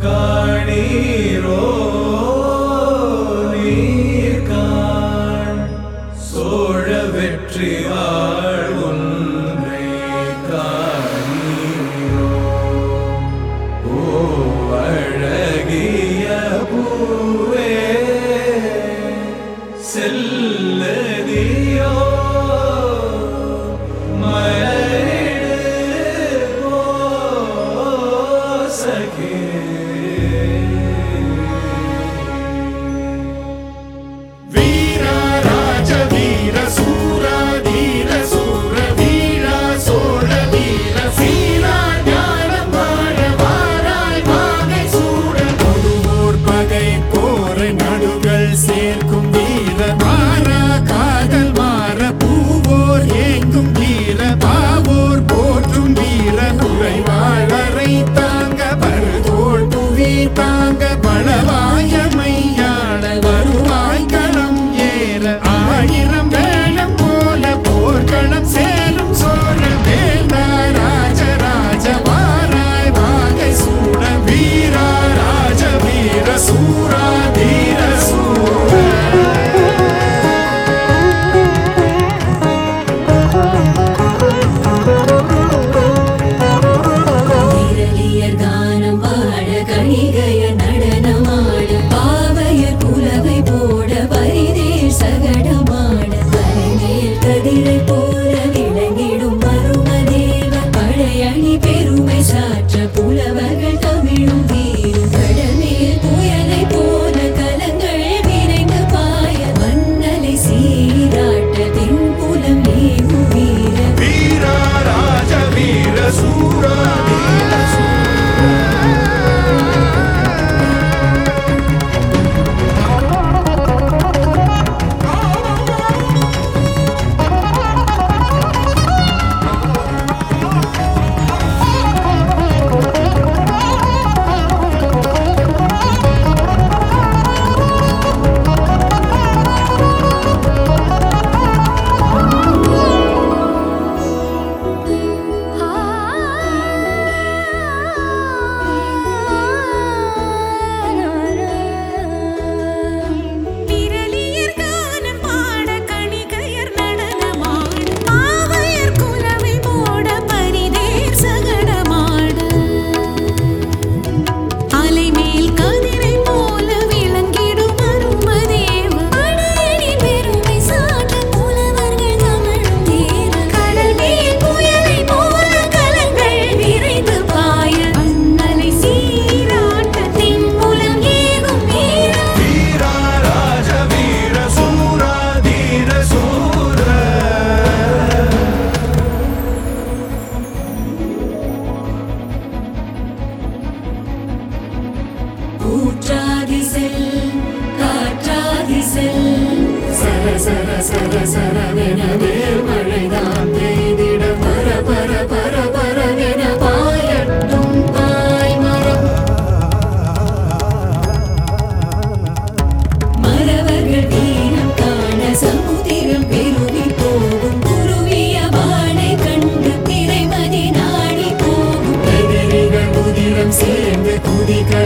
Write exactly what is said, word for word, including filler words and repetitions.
காணீரோ நீர்காண் சோழ வெற்றி வாழ் ஒன்றை காணீரோ ஓ அழகிய பூவே செல்லதியோ சேர்க்கும் வீர மாறா காதல் மாற பூவோர் ஏங்கும் வீர பாவோர் போற்றும் வீர குறைவாளரை தாங்க பருதோள் புவி தாங்க பலவாய மையாள வருவாய் களம் ஏற ஆயிரம் வேளம் போல போர்க்களம் சேரும் சோழ வேந்தா ராஜராஜ வாராய் வாகை சூட வீரா ராஜ வீர சூரா தீர பெருமை சாற்ற புலவர்கள் தமிழும் வீரும் கடமேல் புயலை போல கலங்கள் விரைந்து பாய மன்னலை சீராட்ட தென்புலம் ஏகும் வீர வீரா ராஜ வீர சூரா சர சர சரவென வேல் மழைதான் பெய்திட பர பர பர பரவென பாயட்டும் தாய் மரம் மரவர்கள் வீரம் காண சமுதிரம் பெருவி போகும் குருவிய வாடை கண்டு திரைமதி நாடி போகும் எதிரிகள் உதிரம் சேர்ந்து குதிக்க